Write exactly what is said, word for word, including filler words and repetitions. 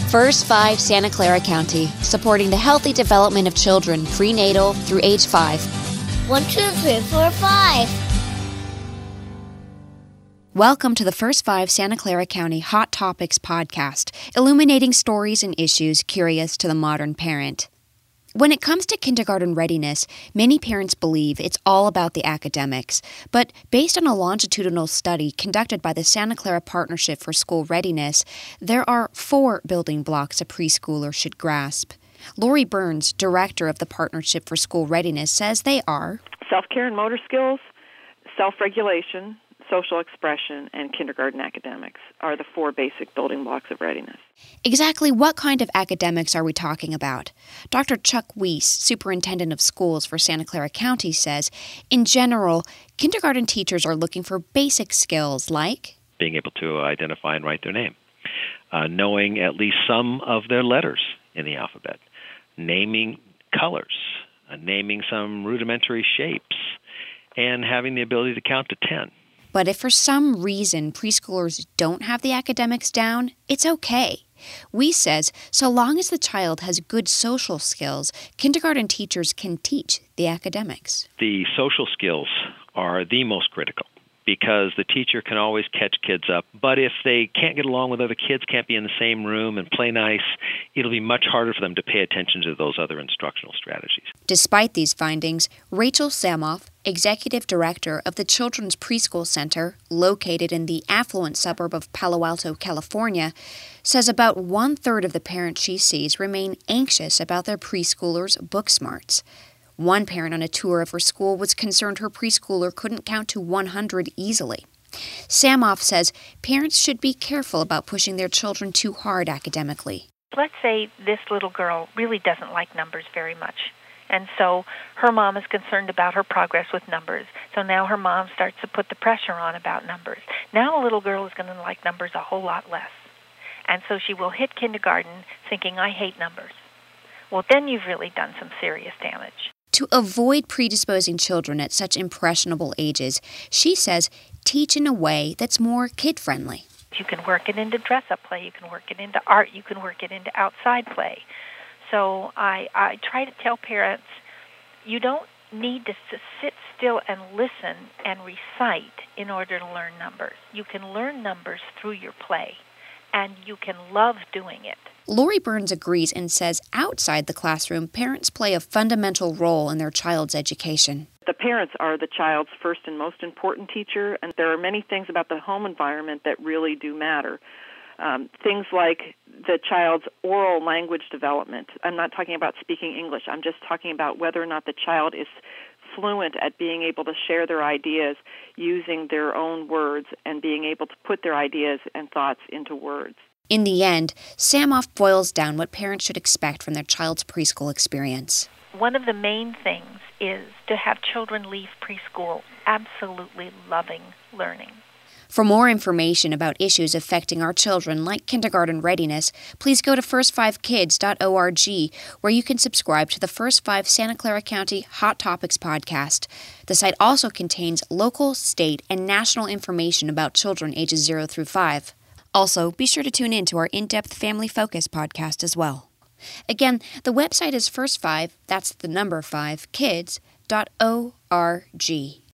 First Five Santa Clara County, supporting the healthy development of children prenatal through age five. One, two, three, four, five. Welcome to the First Five Santa Clara County Hot Topics podcast, illuminating stories and issues curious to the modern parent. When it comes to kindergarten readiness, many parents believe it's all about the academics. But based on a longitudinal study conducted by the Santa Clara Partnership for School Readiness, there are four building blocks a preschooler should grasp. Lori Burns, director of the Partnership for School Readiness, says they are self-care and motor skills, self-regulation, social expression, and kindergarten academics are the four basic building blocks of readiness. Exactly what kind of academics are we talking about? Doctor Chuck Weiss, superintendent of schools for Santa Clara County, says, in general, kindergarten teachers are looking for basic skills like being able to identify and write their name, uh, knowing at least some of their letters in the alphabet, naming colors, uh, naming some rudimentary shapes, and having the ability to count to ten. But if for some reason preschoolers don't have the academics down, it's okay. Weiss says so long as the child has good social skills, kindergarten teachers can teach the academics. The social skills are the most critical because the teacher can always catch kids up. But if they can't get along with other kids, can't be in the same room and play nice, it'll be much harder for them to pay attention to those other instructional strategies. Despite these findings, Rachel Samoff, executive director of the Children's Preschool Center, located in the affluent suburb of Palo Alto, California, says about one-third of the parents she sees remain anxious about their preschoolers' book smarts. One parent on a tour of her school was concerned her preschooler couldn't count to one hundred easily. Samoff says parents should be careful about pushing their children too hard academically. Let's say this little girl really doesn't like numbers very much. And so her mom is concerned about her progress with numbers. So now her mom starts to put the pressure on about numbers. Now a little girl is going to like numbers a whole lot less. And so she will hit kindergarten thinking, I hate numbers. Well, then you've really done some serious damage. To avoid predisposing children at such impressionable ages, she says teach in a way that's more kid-friendly. You can work it into dress-up play. You can work it into art. You can work it into outside play. So I, I try to tell parents, you don't need to sit still and listen and recite in order to learn numbers. You can learn numbers through your play, and you can love doing it. Lori Burns agrees and says outside the classroom, parents play a fundamental role in their child's education. The parents are the child's first and most important teacher, and there are many things about the home environment that really do matter. Um, things like the child's oral language development. I'm not talking about speaking English. I'm just talking about whether or not the child is fluent at being able to share their ideas using their own words and being able to put their ideas and thoughts into words. In the end, Samoff boils down what parents should expect from their child's preschool experience. One of the main things is to have children leave preschool absolutely loving learning. For more information about issues affecting our children, like kindergarten readiness, please go to first five kids dot org, where you can subscribe to the First Five Santa Clara County Hot Topics podcast. The site also contains local, state, and national information about children ages zero through five. Also, be sure to tune in to our in-depth Family Focus podcast as well. Again, the website is first five, that's the number five, kids dot org.